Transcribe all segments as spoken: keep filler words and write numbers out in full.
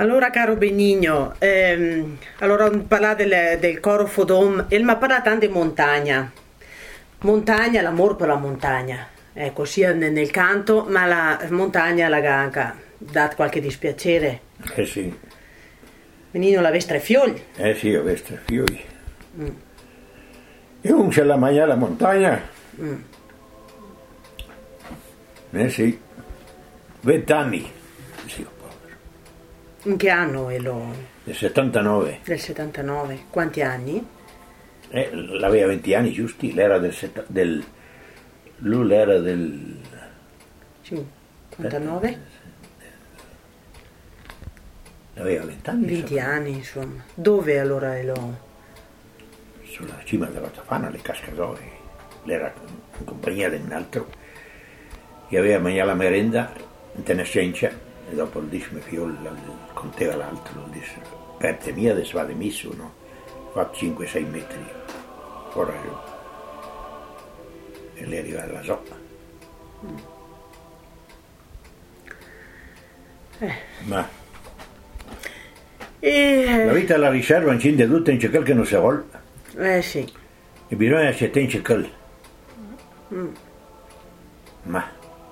Allora, caro Benigno, ehm, allora parla del, del coro Fodom, e mi parla tanto di montagna. Montagna, l'amore per la montagna, ecco, sia nel, nel canto, ma la montagna la ganca, dà qualche dispiacere. Eh sì. Benigno, l'avesse tre fiogli. Eh sì, avesse tre fiogli. Mm. E un c'è la maglia alla montagna. Mm. Eh sì. Vent'anni. Sì, in che anno è lo? Del settantanove. Del settantanove. Quanti anni? Eh, l'aveva venti anni giusti, l'era del, setta, del lui l'era del cinquantanove? L'aveva venti anni. venti anni, insomma. Dove allora è lo? Sulla cima della Tofana, le Cascasoi. L'era in compagnia di un altro che aveva mangiato la merenda in Tenescenza e dopo il dice mi figlio conteva l'altro, lo disse perte mia adesso vado messo, no? Fa cinque sei metri fuori giù e lei arriva alla zoppa. Mm. Eh. Ma e... la vita alla riserva incende tutta in quel che non si vuole. Eh sì. E bisogna accettare in quel. Mm. Ma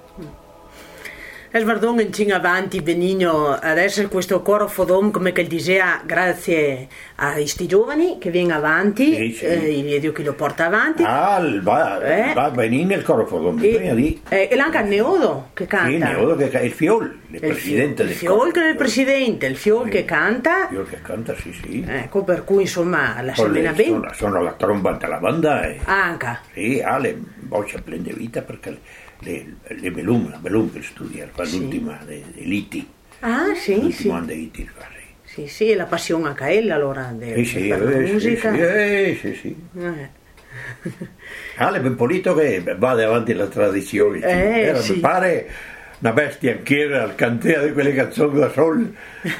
E guardando in avanti, Benigno, adesso questo coro Fodom, come che diceva, grazie a questi giovani che viene avanti, sì, sì. Eh, il Dio che lo porta avanti. Ah, va, eh. va Benigno il coro Fodom, e, lì. Eh, e anche Neodo che canta. Sì, Neodo che canta, il Fiol, il, il presidente il del Fiol coro. che è il presidente, il Fiol sì. che canta. Il Fiol che canta, sì, sì. Ecco, per cui insomma la semina bene. Sono, sono la tromba della banda. E, anche. Sì, ha le voce prende vita perché... Le, le Belum, la Belum che studia, fa sì. l'ultima dei Liti. Ah, sì, sì. Anno dei Liti, sì. Sì, sì, e la passione anche ella allora de, sì, sì, per la eh, musica. Sì, eh, sì, sì. Eh. Ah, è ben pulito che va avanti la tradizione. Eh, Era, sì. Mi pare una bestia anch'era al cantea di quelle canzoni da sol.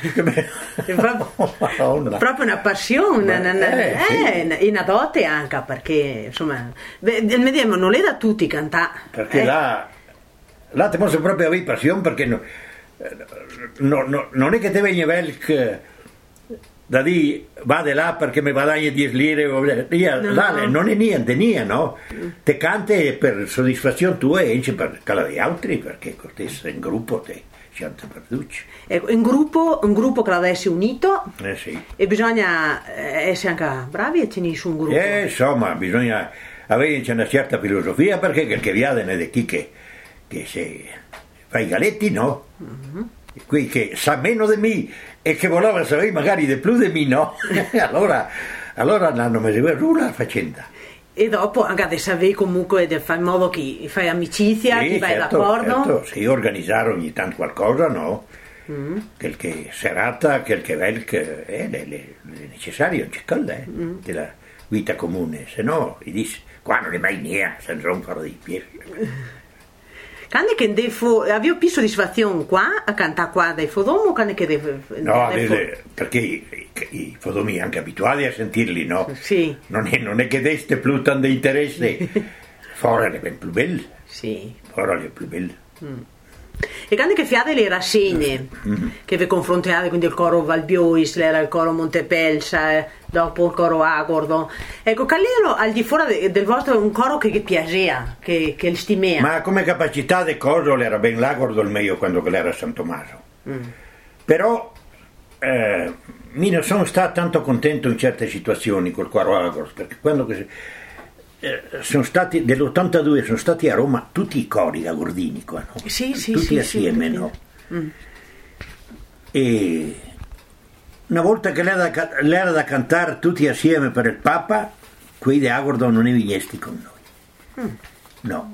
proprio, proprio una passione, Beh, una, eh, eh, sì. Una dote anche perché insomma vediamo non è da tutti cantare perché eh. là là ti posso proprio avere passione perché no, no, no, non è che te viene velc da lì vade là perché mi guadagni dieci lire no, là, no. Non è niente niente no mm. Te cante per soddisfazione tua e anche per quella degli altri perché cortese in gruppo te canta per tutti. Ecco, in gruppo un gruppo che deve essere unito eh sì. E bisogna essere anche bravi e tenere su un gruppo eh insomma bisogna avere una certa filosofia perché quel che viene è chi che, che se fa i galetti no mm-hmm. Qui che sa meno di me e che voleva sapere magari di più di me no allora allora hanno messo la faccenda e dopo anche adesso avevi comunque di fare in modo che fai amicizia sì, che vai certo, d'accordo certo. Si organizzare ogni tanto qualcosa no mm. Qualche serata qualche vel che è eh, necessario c'è quella eh, mm. della vita comune se no gli dici qua non è mai niente senza rompere dei piedi. Quando che defo, avevo più soddisfazione qua a cantare qua dai Fodom o quando che defo, no, defo... perché i, i Fodomi anche abituati a sentirli, no? Sì. Non è, non è che deste più tanto interesse, fuori è ben più bello. Sì. Fuori è più bello. Mm. E quando che fiate le rassegne mm-hmm. che vi confrontate, quindi il coro Valbiois, era il coro Montepelsa, eh, dopo il coro Agordo, ecco, Callero al di fuori del vostro un coro che, che piaceva, che, che stimea. Ma come capacità di coro era ben l'Agordo il meglio quando era a San Tommaso. Mm. Però eh, mi non sono stato tanto contento in certe situazioni col coro Agordo, perché quando che Eh, sono stati dell'ottantadue sono stati a Roma tutti i cori agordini qua, no? Sì, sì, tutti sì, assieme sì, no? Mm. E una volta che l'era da, l'era da cantare tutti assieme per il Papa quei di Agordo non ne vignesti con noi mm. no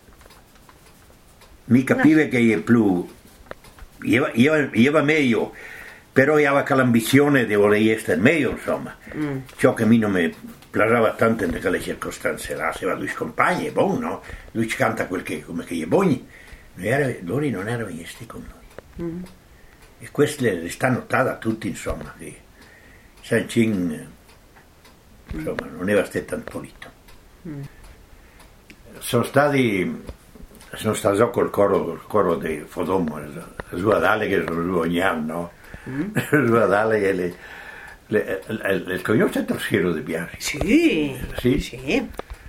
mi capiva no. Che è più io, io, io va meglio però io avevo l'ambizione di voler essere meglio insomma mm. ciò che mi non mi piaceva tanto in quelle circostanze là se va lui scompagna è buono no? Lui ci canta quel che come che è buono loro non erano visti con noi mm. E questo le sta notata a tutti insomma che Sancin insomma non era stato tanto pulito mm. sono stati sono stato col coro col coro di Fodom Zuadale che sono ogni anno Mm. Dale, le, le, le, le, le conosce il Torsiero di Biasi? Sì, sì. sì.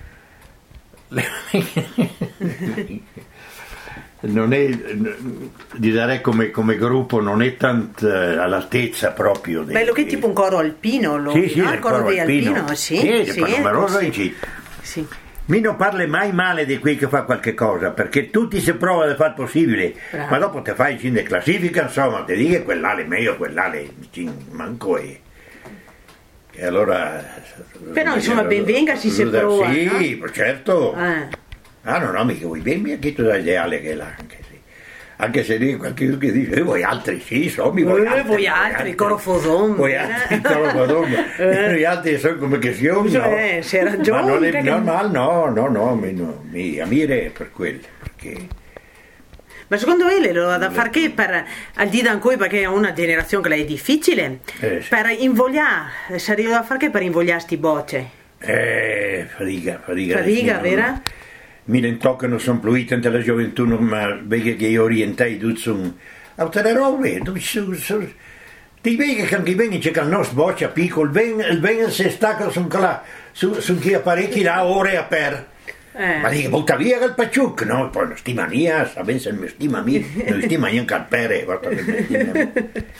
Non è, di dare come, come gruppo non è tanto all'altezza proprio. Bello che è tipo un coro alpino, lo, sì, sì, no? Il coro, coro di alpino, alpino, sì, sì, sì, numeroso sì. in città. Sì. Mi non parli mai male di qui che fa qualche cosa, perché tutti si prova a fare possibile, Bravo. ma dopo te fai in classifica, insomma, ti dici quell'ale meglio, quell'ale manco è. E allora... Però insomma ben venga si si prova. Sì, no? certo. Eh. Ah no, no, mica vuoi ben, mi ha chiesto l'ideale che è là, anche sì. Anche se lì qualcuno che dice, eh, voi altri sì, so, mi vuoi Eh, altri. voi altri, Corofodom. Voi altri, Corofodom. Eh. Gli altri sono come che siamo, no? Eh, se hai ragione. Ma non è che- normale, no, no, no, mi, no, mi ammire per quello, perché... Ma secondo me lo da far che per al di da ancora perché è una generazione che è difficile Eh, sì. per invogliare sarebbe da far che per invogliare sti bocce. Eh, fatica, fatica. Fatica, sì, vera? no. Mi ne toccano, sono pluite nella gioventù, ma vedi che io orientai tutti su altre robe, tu su, su, ti vedi che anche bene c'è che il nostro boccia piccolo, il ben, il ben si stacca su, su, su chi apparecchi là ore a per. Eh. Ma dico, butta via il pacciuc, no? Poi non stima mia, sa ben se mi stima mia, non stima neanche al pere, guarda che mi stima.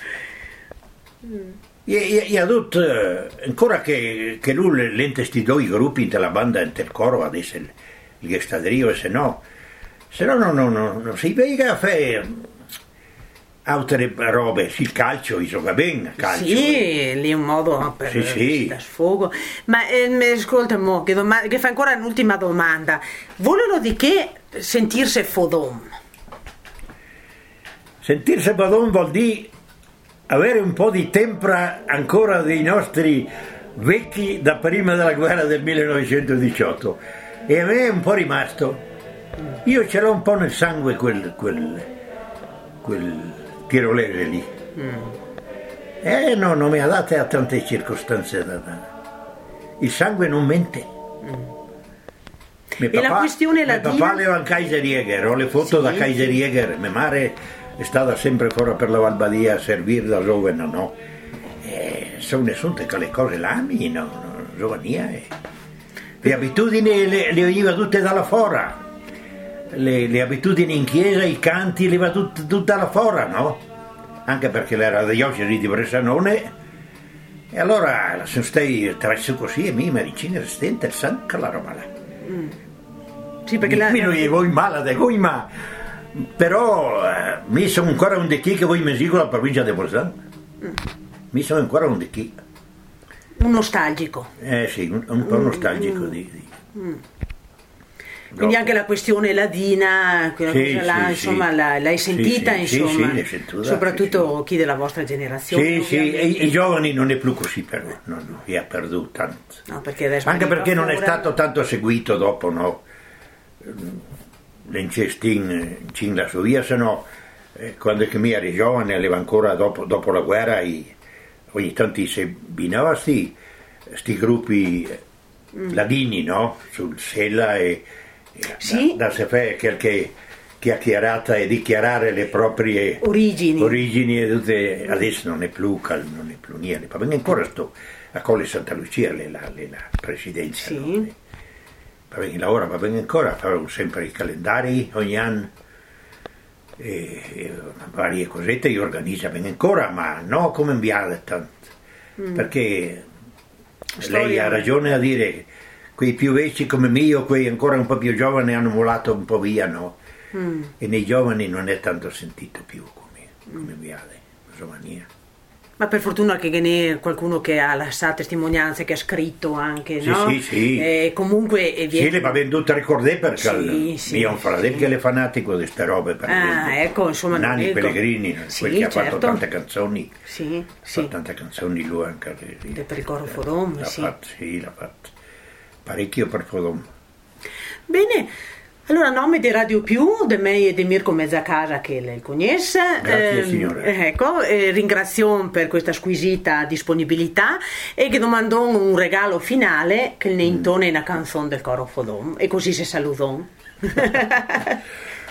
E, e, e tutto, ancora che, che lui l'ente sti due gruppi della banda inter coro adesso il, il gestadrio, se no se no non no, no, no, si vega a fare altre robe, sì, il calcio, si gioca bene, calcio. Sì, lì è un modo per Sì, sì. da sfogo. Ma eh, ascolta mo, che, doma- che fa ancora un'ultima domanda. Vogliono di che sentirsi fodom? Sentirsi padron vuol dire avere un po' di tempra ancora dei nostri vecchi da prima della guerra del millenovecentodiciotto, e a me è un po' rimasto. Io ce l'ho un po' nel sangue quel, quel, quel tirolese lì. Mm. Eh no, non mi ha date a tante circostanze da, da. Il sangue non mente. Mm. Mio E la papà, questione mio latina? papà aveva un Kaiserjäger, ho le foto Sì, da Kaiserjäger, mia madre è stata sempre fuori per la Valbadia a servire da giovane, no? Eh, sono nessunte che le cose l'ami, no, no, giovania. Eh. Le abitudini le, le veniva tutte dalla fora, le, le abitudini in chiesa, i canti, le va tutte tut dalla fora, no? Anche perché era da diocesi di Bressanone, e allora sono stati attraverso così e mi medicina resistente il sangue, la roba là. Mm. Sì, perché Mi, la, mi non gli vuoi male, vuoi ma però eh, mi sono ancora un di chi che vuoi mesico la provincia di Bolzano. Mm. Mi sono ancora un di chi. un nostalgico. Eh sì, un, un po' nostalgico di, di. Mm. Quindi anche la questione ladina, quella Sì, cosa là, sì, insomma, sì. la- l'hai sentita, Sì, sì, insomma, sì, l'hai sentita, soprattutto sì, chi della vostra generazione. Sì, sì, ovviamente. e i, i giovani non è più così però, no, no, e ha perduto tanto. No, perché adesso Anche veniva perché non è fuori- stato tanto seguito dopo, no? L'incestin in la sua via, se no, eh, quando che mi ero giovane, aveva ancora dopo, dopo la guerra, i, ogni tanto si abbinava sti, sti gruppi mm. ladini, no? Sul Sella e, e Sì. da, da se fa qualche chiacchierata e dichiarare le proprie origini. origini e tutte, adesso non è più cal, non è più niente, ma vengo ancora sto a Colle Santa Lucia le, la, le, la presidenza, Sì. no? Va bene, ora va bene ancora, farò sempre i calendari ogni anno e, e varie cosette io organizzo bene ancora, ma no come inviare tanto, mm. perché Storia. lei ha ragione a dire quei più vecchi come me, quei ancora un po' più giovani hanno volato un po' via, no? Mm. E nei giovani non è tanto sentito più come, come inviare, giovania. Ma per fortuna che ne qualcuno che ha lasciato testimonianze, che ha scritto anche, sì, no? Sì, sì. E comunque e viene... Sì, le va venduta a ricordare perché sì, sì, mio fratello sì. che è fanatico di queste robe, per ah, ecco, insomma, Nani ecco. Pellegrini, sì, quel che certo. ha fatto tante canzoni, sì, ha sì. fatto tante canzoni lui anche di, per il coro Fodom, l'ha sì. fatto, sì, l'ha fatto parecchio per Fodom. Bene, allora a nome di Radio Più, di me e di Mirko Mezzacasa che le conosce, Grazie, ehm, signore. ecco, eh, ringrazio per questa squisita disponibilità e che domandò un regalo finale che ne intone una canzone del coro Fodom e così si salutò.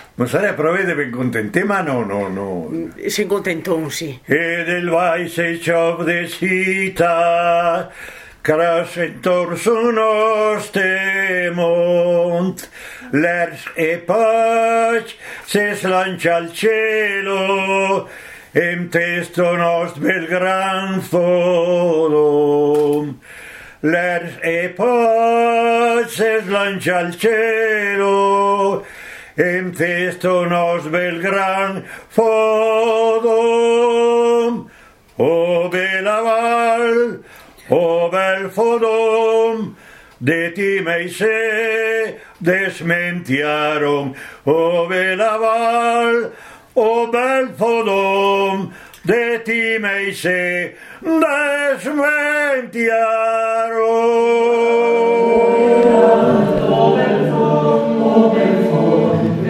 Ma sarei provvede per contente, ma no, no, no. Si contenton, sì. E del vai se ciò de sita, crasse torso noste mont, l'ers e pace se slancia al cielo, em testo nost bel gran fodom. L'ers e pace se slancia al cielo, em testo nos bel gran fodom. O bella val, o bel fodom, de ti mei se desmentiaron. O bella val, o bel fodom, de ti mei se desmentiaron. O bel fodom, o bel fodom,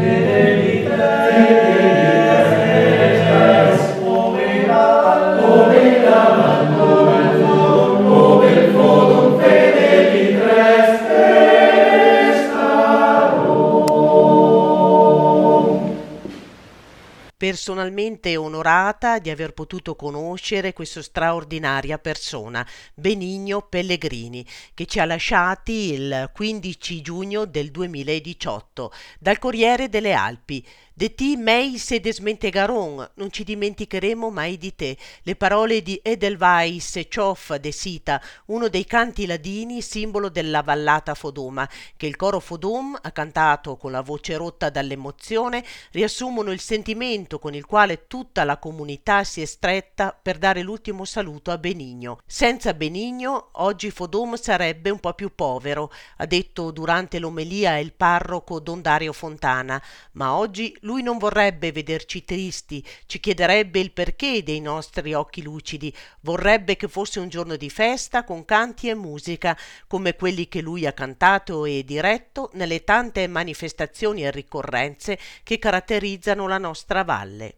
personalmente onorata di aver potuto conoscere questa straordinaria persona, Benigno Pellegrini, che ci ha lasciati il quindici giugno del duemiladiciotto dal Corriere delle Alpi. De ti mei se desmentegaron, non ci dimenticheremo mai di te, le parole di Edelweiss Cioff de Sita, uno dei canti ladini simbolo della vallata Fodoma, che il coro Fodom ha cantato con la voce rotta dall'emozione, riassumono il sentimento con il quale tutta la comunità si è stretta per dare l'ultimo saluto a Benigno. Senza Benigno oggi Fodom sarebbe un po' più povero, ha detto durante l'omelia il parroco Don Dario Fontana, ma oggi lui non vorrebbe vederci tristi, ci chiederebbe il perché dei nostri occhi lucidi, vorrebbe che fosse un giorno di festa con canti e musica, come quelli che lui ha cantato e diretto nelle tante manifestazioni e ricorrenze che caratterizzano la nostra valle.